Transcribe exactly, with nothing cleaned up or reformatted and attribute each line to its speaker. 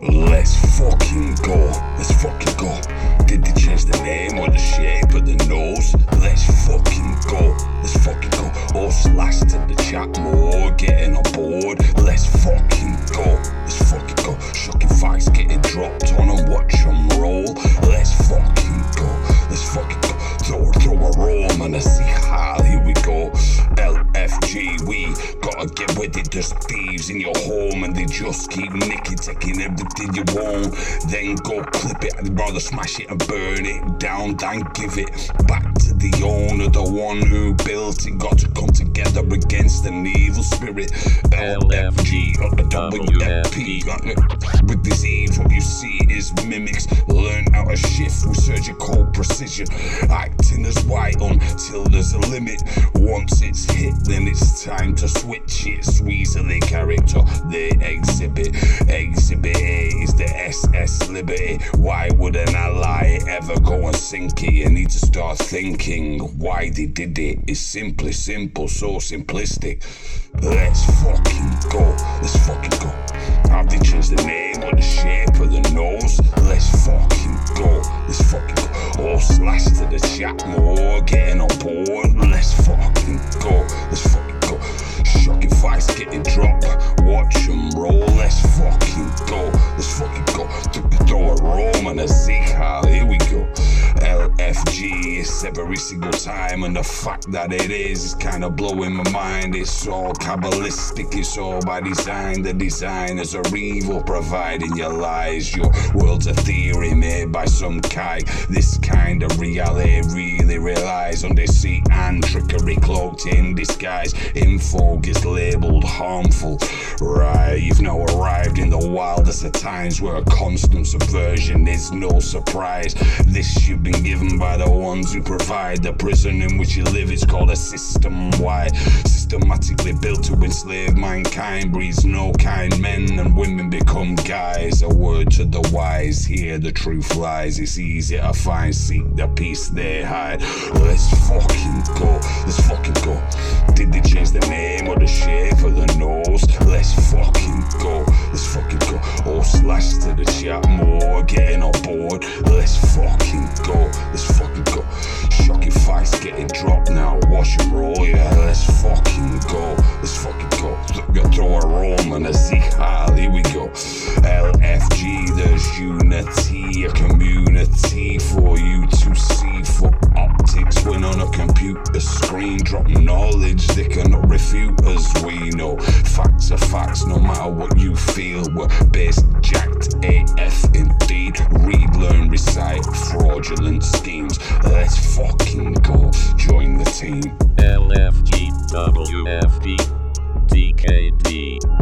Speaker 1: Let's fucking go, let's fucking go. Did they change the name or the shape of the nose? Let's fucking go, let's fucking go. All slash to the chat more, getting on board. Let's fucking go, let's fucking go. Shocking facts getting dropped on and watch them roll. Let's fucking go, let's fucking go. Throw, throw a roam and a see how, here we go. L F G, we gotta get with it. There's thieves in your home and they just keep nicking, taking everything you want. Then go clip it, I'd rather smash it and burn it down than give it back to the owner, the one who built it. Got to come together against an evil spirit. L F G, W F P. With disease, what you see is mimics. Learn how to shift with surgical precision, acting as white until there's a limit. Once it's hit, then it's time to switch it. Squeeze the character they exhibit. Exhibit A is the S S Liberty. Why would an ally ever go and sink it? You need to start thinking why they did it. It's simply simple, so simplistic. Let's fucking go, let's fucking go. Have they changed the name or the shape of the nose? Let's fucking go, let's fucking go. All slash to the chat more, getting on board. Let's fucking go, let's fucking go. Shocking fights getting dropped, watch them roll. Let's fucking go, let's fucking go. Throw a roam and a Zika, here we go. L F G is every single time, and the fact that it is is kind of blowing my mind. It's all Kabbalistic, it's all by design. The designers are evil, providing your lies. Your world's a theory made by some guy. This kind of reality really relies on deceit and trickery cloaked in disguise. Info gets labelled harmful. Right, you've now arrived in the wildest of times, where a constant subversion is no surprise. This you've been given by the ones who provide the prison in which you live. It's called a system-wide, systematically built to enslave mankind. Breeds no kind men and women become guys. A word to the wise, here the truth lies. It's easy to find, seek the peace they hide. Let's fucking go, let's fucking go. Did they change the name or the shape of the nose? Let's fucking go, let's fucking go. All slash to the chat more, getting on board. Let's fucking go, let's fucking go. Shocking fights getting dropped now, watch and roll, yeah. Let's fucking go, let's fucking go. Throw a roam and a Zika, here we go. L F G, there's unity, a community for you to see. For optics, when on a computer screen, drop knowledge they cannot refute, as we know. Facts are facts, no matter what you feel. We're base jacked A F indeed. Read, learn, recite fraudulent schemes. Let's fucking go, join the team.
Speaker 2: L F G, W F P, D K D.